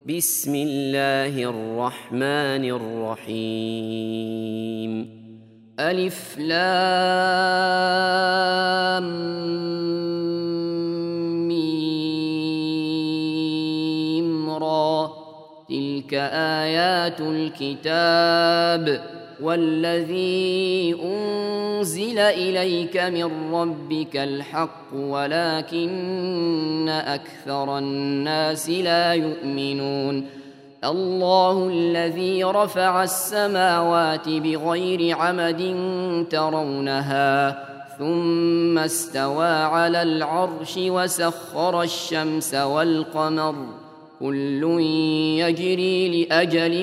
بسم الله الرحمن الرحيم ألف لام ميم را تلك آيات الكتاب والذي أنزل إليك من ربك الحق ولكن أكثر الناس لا يؤمنون الله الذي رفع السماوات بغير عمد ترونها ثم استوى على العرش وسخر الشمس والقمر كل يجري لأجل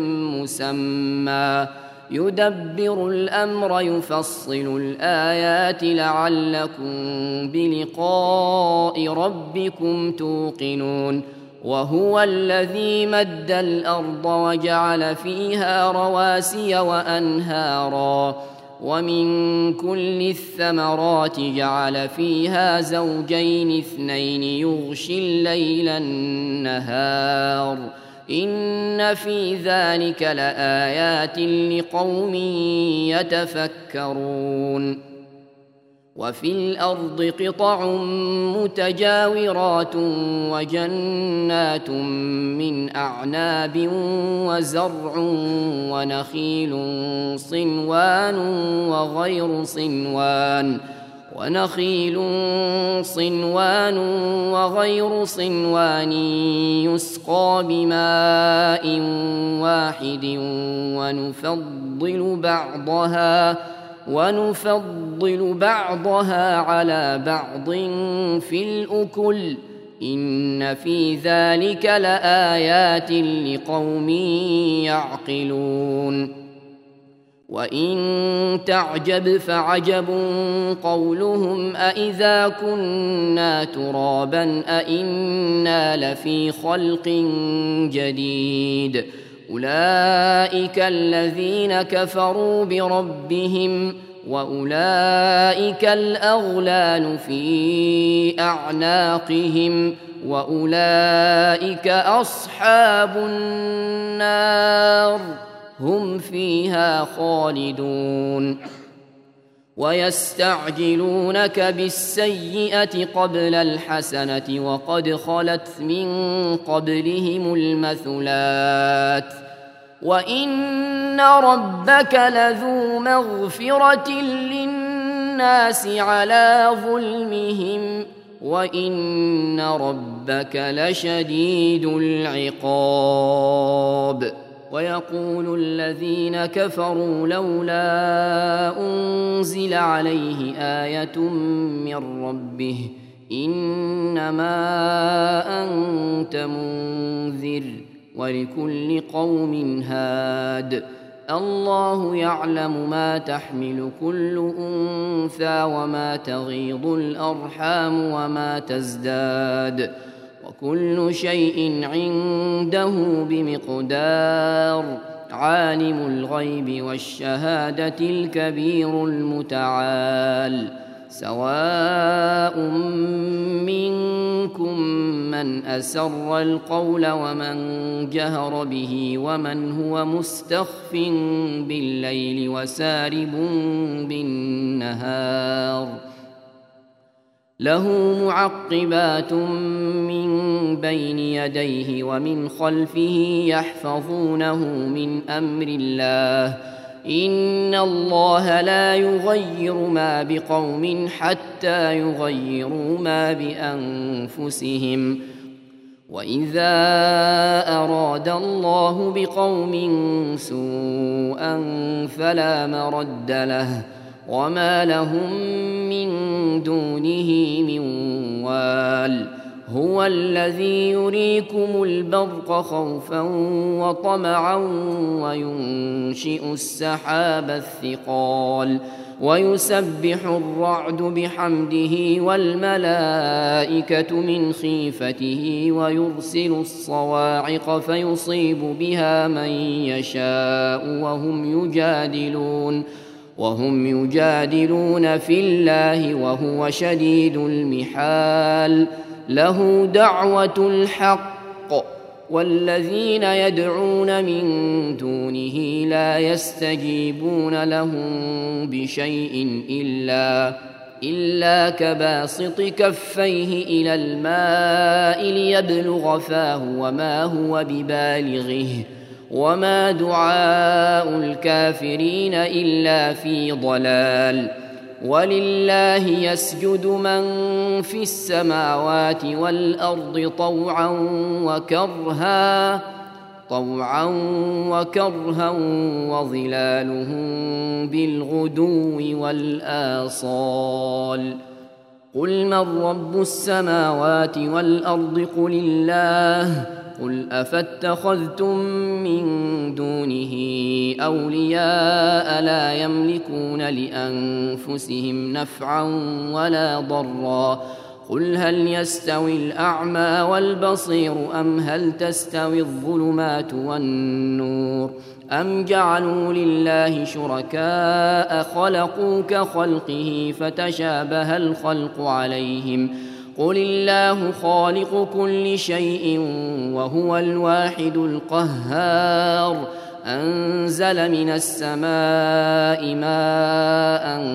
مسمى يدبر الأمر يفصل الآيات لعلكم بلقاء ربكم توقنون وهو الذي مد الأرض وجعل فيها رواسي وأنهارا ومن كل الثمرات جعل فيها زوجين اثنين يغشي الليل النهار إن في ذلك لآيات لقوم يتفكرون وفي الأرض قطع متجاورات وجنات من أعناب وزرع ونخيل صنوان وغير صنوان يسقى بماء واحد ونفضل بعضها على بعض في الأكل إن في ذلك لآيات لقوم يعقلون وإن تعجب فعجب قولهم أإذا كنا ترابا أإنا لفي خلق جديد أولئك الذين كفروا بربهم وأولئك الأغلال في أعناقهم وأولئك أصحاب النار هم فيها خالدون ويستعجلونك بالسيئة قبل الحسنة وقد خلت من قبلهم المثلات وإن ربك لذو مغفرة للناس على ظلمهم وإن ربك لشديد العقاب ويقول الذين كفروا لولا أنزل عليه آية من ربه إنما أنت منذر ولكل قوم هاد الله يعلم ما تحمل كل أنثى وما تغيض الأرحام وما تزداد وكل شيء عنده بمقدار عالم الغيب والشهادة الكبير المتعال سواء منكم من أسر القول ومن جهر به ومن هو مستخف بالليل وسارب بالنهار له معقبات من بين يديه ومن خلفه يحفظونه من أمر الله إن الله لا يغير ما بقوم حتى يغيروا ما بأنفسهم وإذا أراد الله بقوم سوءا فلا مرد له وما لهم من دونه من وال هو الذي يريكم البرق خوفا وطمعا وينشئ السحاب الثقال ويسبح الرعد بحمده والملائكة من خيفته ويرسل الصواعق فيصيب بها من يشاء وهم يجادلون في الله وهو شديد المحال له دعوة الحق والذين يدعون من دونه لا يستجيبون لهم بشيء إلا كباسط كفيه إلى الماء ليبلغ فاه وما هو ببالغه وما دعاء الكافرين إلا في ضلال. ولله يسجد من في السماوات والأرض طوعا وكرها وظلالهم بالغدو والآصال. قل من رب السماوات والأرض قل الله. قل أفاتخذتم من دونه أولياء لا يملكون لأنفسهم نفعا ولا ضرا. قل هل يستوي الأعمى والبصير أم هل تستوي الظلمات والنور أم جعلوا لله شركاء خلقوا كخلقه فتشابه الخلق عليهم. قل الله خالق كل شيء وهو الواحد القهار. أنزل من السماء ماء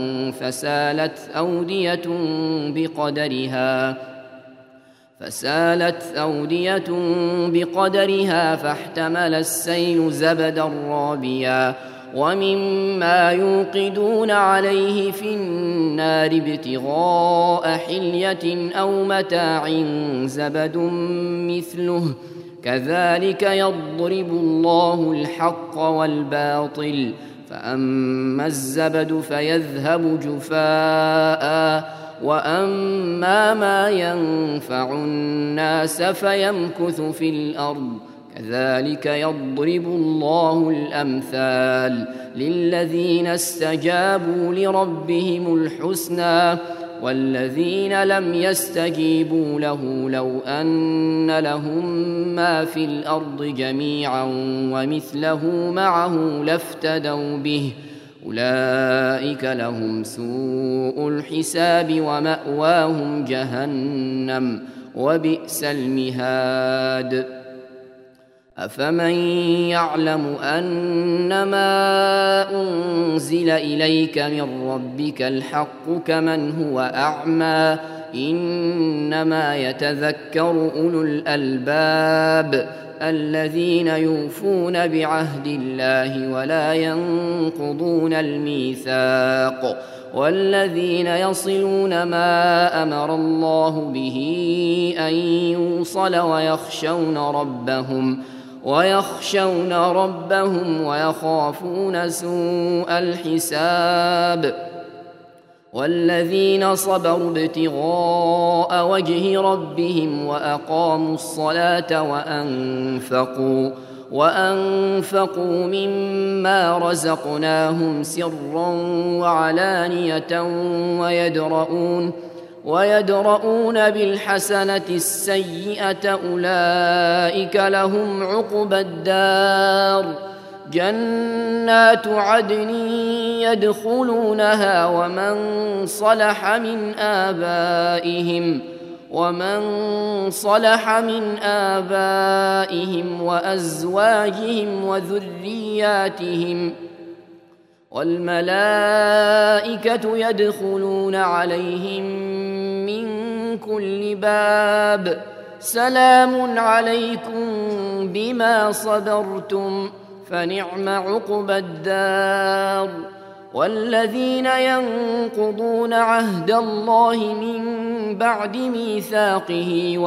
فسالت أودية بقدرها فاحتمل السيل زبدا رابيا ومما يوقدون عليه في النار ابتغاء حلية أو متاع زبد مثله كذلك يضرب الله الحق والباطل. فأما الزبد فيذهب جفاء وأما ما ينفع الناس فيمكث في الأرض كذلك يضرب الله الأمثال للذين استجابوا لربهم الحسنى والذين لم يستجيبوا له لو أن لهم ما في الأرض جميعا ومثله معه لافتدوا به أولئك لهم سوء الحساب ومأواهم جهنم وبئس المهاد. أفمن يعلم أنما أنزل إليك من ربك الحق كمن هو أعمى إنما يتذكر أولو الألباب الذين يوفون بعهد الله ولا ينقضون الميثاق والذين يصلون ما أمر الله به أن يوصل ويخشون ربهم ويخافون سوء الحساب. والذين صبروا ابتغاء وجه ربهم وأقاموا الصلاة وأنفقوا مما رزقناهم سرا وعلانية ويدرؤون بالحسنة السيئة أولئك لهم عقبى الدار جنات عدن يدخلونها ومن صلح من آبائهم وأزواجهم وذرياتهم والملائكة يدخلون عليهم من كل باب سلام عليكم بما صبرتم فنعم عقبى الدار. والذين ينقضون عهد الله من بعد ميثاقه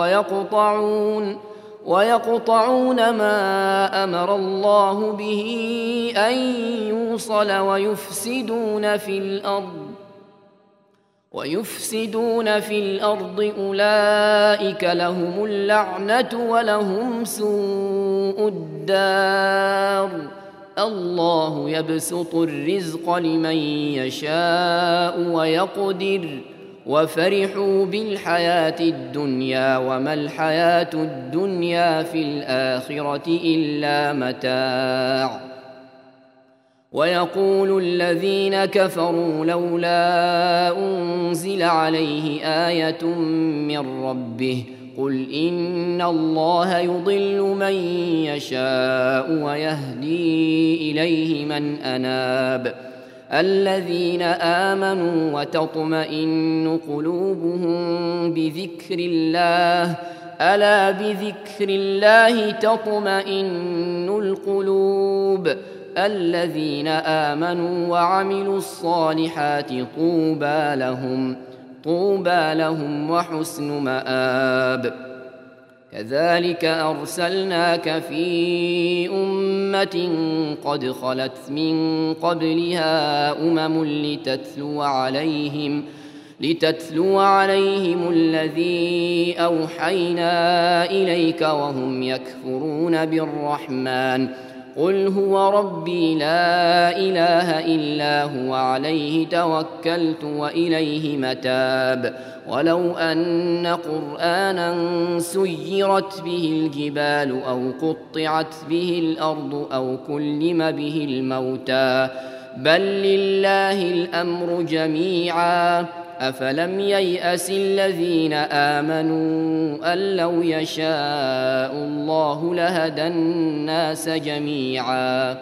ويقطعون ما أمر الله به أن يوصل ويفسدون في الأرض أولئك لهم اللعنة ولهم سوء الدار. الله يبسط الرزق لمن يشاء ويقدر وفرحوا بالحياة الدنيا وما الحياة الدنيا في الآخرة إلا متاع. ويقول الذين كفروا لولا أنزل عليه آية من ربه قل إن الله يضل من يشاء ويهدي إليه من أناب الذين آمنوا وتطمئن قلوبهم بذكر الله ألا بذكر الله تطمئن القلوب الذين آمنوا وعملوا الصالحات طوبى لهم وحسن مآب كذلك أرسلناك في أمة قد خلت من قبلها لتتلو عليهم الذي أوحينا إليك وهم يكفرون بالرحمن قل هو ربي لا إله إلا هو عليه توكلت وإليه متاب ولو أن قرآنا سيرت به الجبال أو قطعت به الأرض أو كلم به الموتى بل لله الأمر جميعا أفلم ييأس الذين آمنوا أن لو يشاء الله لهدى الناس جميعا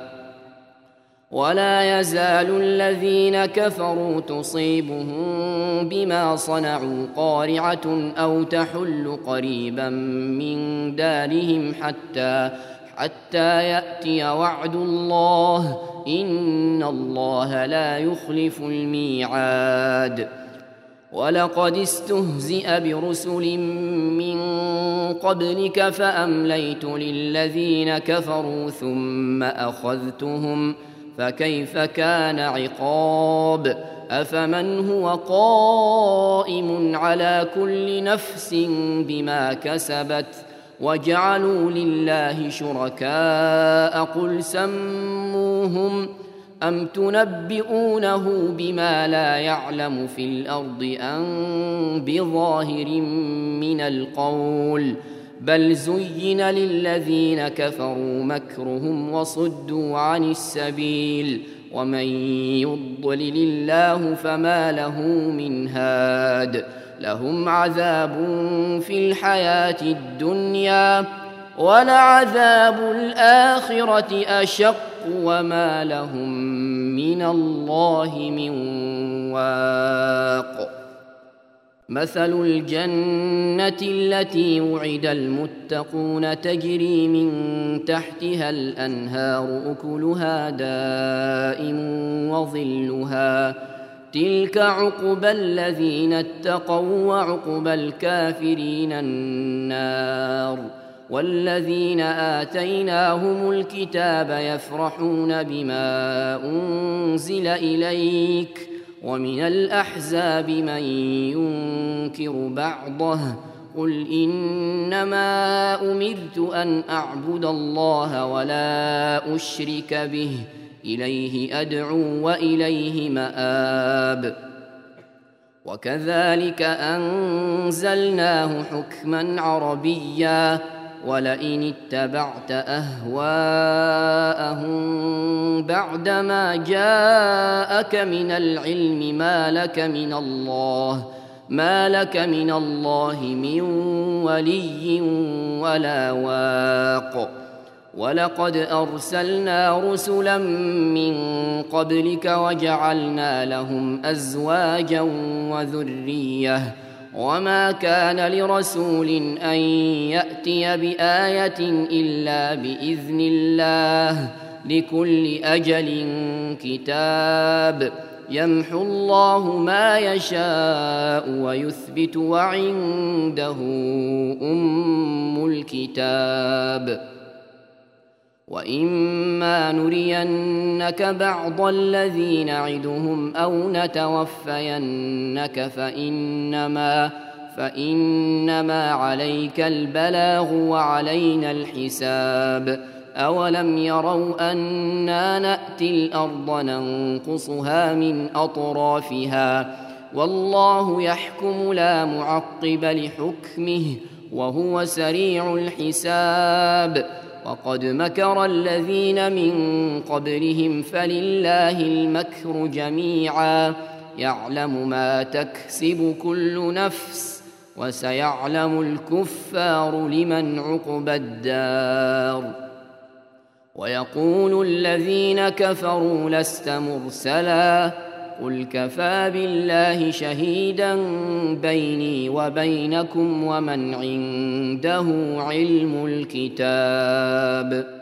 ولا يزال الذين كفروا تصيبهم بما صنعوا قارعة أو تحل قريبا من دارهم حتى يأتي وعد الله إن الله لا يخلف الميعاد ولقد استهزئ برسل من قبلك فأمليت للذين كفروا ثم أخذتهم فكيف كان عقاب أفمن هو قائم على كل نفس بما كسبت وجعلوا لله شركاء قل سموهم أم تنبئونه بما لا يعلم في الأرض أم بظاهر من القول بل زين للذين كفروا مكرهم وصدوا عن السبيل ومن يضلل الله فما له من هاد لهم عذاب في الحياة الدنيا ولعذاب الآخرة أشق وما لهم من الله من واق مثل الجنة التي وعد المتقون تجري من تحتها الأنهار أكلها دائم وظلها تلك عقبى الذين اتقوا وعقبى الكافرين النار والذين آتيناهم الكتاب يفرحون بما أنزل إليك ومن الأحزاب من ينكر بعضه قل إنما أمرت أن أعبد الله ولا أشرك به إليه أدعو وإليه مآب وكذلك أنزلناه حكما عربيا ولئن اتبعت أهواءهم بعدما جاءك من العلم ما لك من الله من ولي ولا واق ولقد أرسلنا رسلا من قبلك وجعلنا لهم أزواجا وذرية وما كان لرسول أن يأتي بآية إلا بإذن الله لكل أجل كتاب يمحو الله ما يشاء ويثبت وعنده أم الكتاب وإما نرينك بعض الذي نعدهم أو نتوفينك فإنما عليك البلاغ وعلينا الحساب أولم يروا أنا نأتي الأرض ننقصها من أطرافها والله يحكم لا معقب لحكمه وهو سريع الحساب وقد مكر الذين من قبلهم فلله المكر جميعا يعلم ما تكسب كل نفس وسيعلم الكفار لمن عقبى الدار. ويقول الذين كفروا لست مرسلا قل كفى بالله شهيدا بيني وبينكم ومن عنده علم الكتاب.